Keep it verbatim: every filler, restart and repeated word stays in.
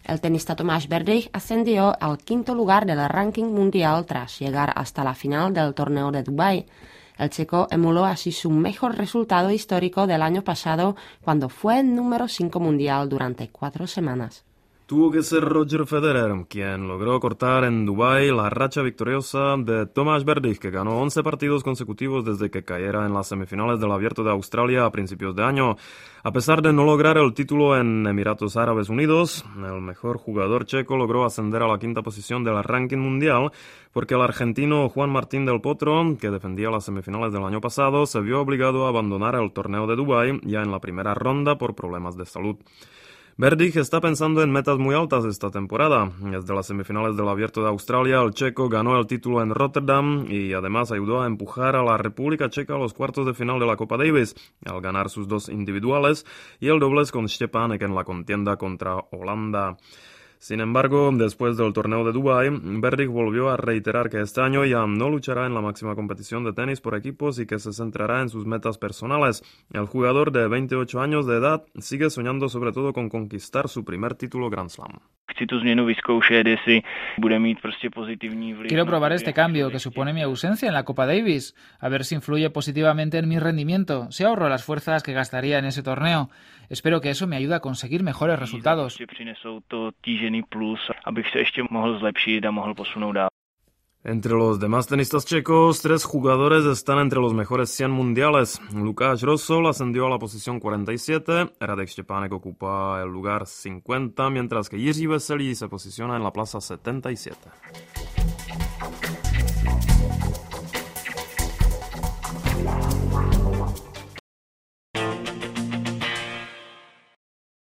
El tenista Tomáš Berdych ascendió al quinto lugar del ranking mundial tras llegar hasta la final del torneo de Dubái. El checo emuló así su mejor resultado histórico del año pasado, cuando fue el número cinco mundial durante cuatro semanas. Tuvo que ser Roger Federer quien logró cortar en Dubái la racha victoriosa de Tomáš Berdych, que ganó once partidos consecutivos desde que cayera en las semifinales del Abierto de Australia a principios de año. A pesar de no lograr el título en Emiratos Árabes Unidos, el mejor jugador checo logró ascender a la quinta posición del ranking mundial porque el argentino Juan Martín del Potro, que defendía las semifinales del año pasado, se vio obligado a abandonar el torneo de Dubái ya en la primera ronda por problemas de salud. Berdych está pensando en metas muy altas esta temporada. Desde las semifinales del Abierto de Australia, el checo ganó el título en Rotterdam y además ayudó a empujar a la República Checa a los cuartos de final de la Copa Davis, al ganar sus dos individuales y el dobles con Štěpánek en la contienda contra Holanda. Sin embargo, después del torneo de Dubái, Berdych volvió a reiterar que este año ya no luchará en la máxima competición de tenis por equipos y que se centrará en sus metas personales. El jugador de veintiocho años de edad sigue soñando sobre todo con conquistar su primer título Grand Slam. Quiero probar este cambio que supone mi ausencia en la Copa Davis, a ver si influye positivamente en mi rendimiento, si ahorro las fuerzas que gastaría en ese torneo. Espero que eso me ayude a conseguir mejores resultados. Entre los demás tenistas checos, tres jugadores están entre los mejores cien mundiales. Lukáš Rosol ascendió a la posición cuarenta y siete, Radek Štěpánek ocupa el lugar cincuenta, mientras que Jiří Veselý se posiciona en la plaza setenta y siete.